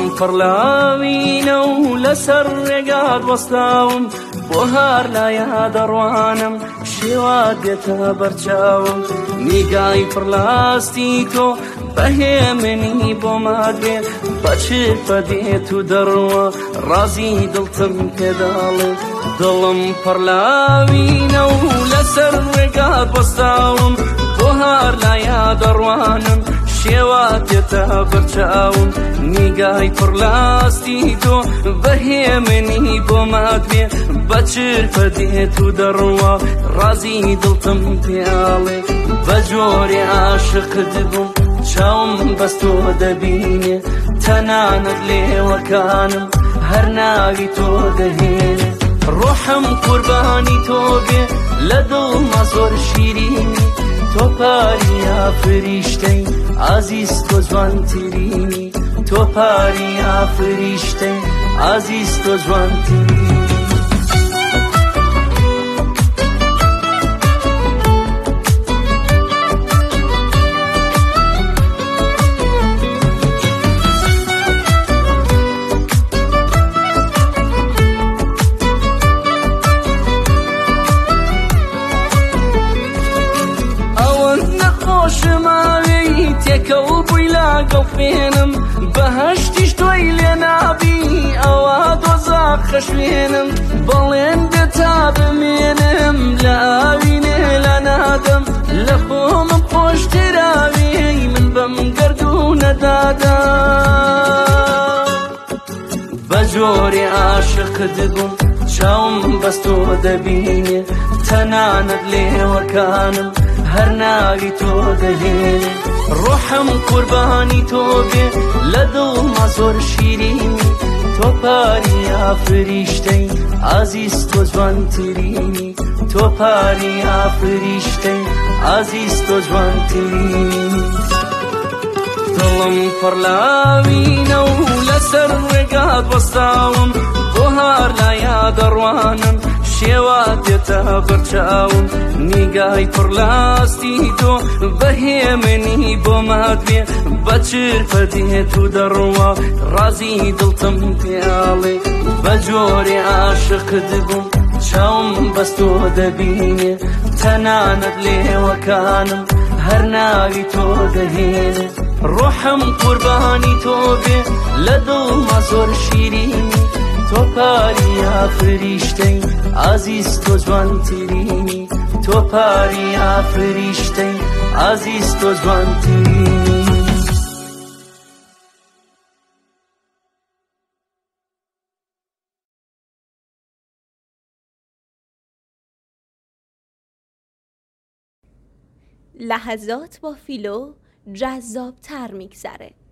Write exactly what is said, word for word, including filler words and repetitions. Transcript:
پڕلاوینە و لەسەر ڕێگات وەستاوم بۆ هەر لایە دەڕوانم شێوات دێتە بەرچاوم نیگای پڕلاستی تۆ بەهێمنی بۆ مادێ بەچێک بەدێت و دەڕوە ڕازی دڵتم پێداڵێ دڵم پڕلاوینە و لەسەر ڕێگات وەستاوم بۆ هەر لایە دەڕوانم شێوات دێتە بەرچاوم نیگای پڕلاستی تۆ بەهێمنی بۆ مادێ بەچێک بەدێت و دەڕوە ڕازی دڵتم پێڵێ بە جۆرێ عاشقت بووم چاوم بەستۆ دەبینێ تەنانەت لێوەکانم هەر ناوی تۆ دەهێنێ ڕۆحم قوربانی تۆ بێ لە دڵما زۆر شیرینی تۆ پاریا فریشتەی ئازیز تۆ جوانترینی تۆ پاریا فریشتەی ئازیز تۆ جوانترینی تێکەڵ بووی لاگەڵ فێنم بەهەشتیش تۆی لێ نابی ئەوە دۆزاخە شوێنم بەڵێن بێ تا بمێنم لە ئاوینێ لە نادەم لە خۆمم خۆشتراوی من بەم گەردوونە دادا بە جۆرێ عاشقت بووم چاوم بەستۆ دەبینێ تەنانەت لێوەکانم هەر ناوی تۆ دەهێنێ ڕۆحم قوربانی تۆ بێ لە دڵما زۆر شیرینی تۆ پاریا فریشتەی ئازیز تۆ جوانترینی تۆ پاریا فریشتەی ئازیز تۆ جوانترینی دڵم پڕلاوینە و لەسەر ڕێگات وەستاوم بۆ هەر لایە دەڕوانم شێوات دێتە بەرچاوم نیگای پڕلاستی تۆ بەهێمنی بۆ مادێ بەچرپە دێت و دەڕوە ڕازی دڵتم پێڵێ بە جۆرێ عاشقت بووم چاوم بەستۆ دەبینێ تەنانەت لێوەکانم هەر ناوی تۆ دەهێنێ ڕۆحم قوربانی تۆ بێ لە دڵما زۆر شیرینی تۆ پاریا فریشتەی ئازیز تۆ جوانترینی تۆ پاریا فریشتەی ئازیز تۆ جوانترینی لحظات با فیلو جذاب‌تر می‌گذره.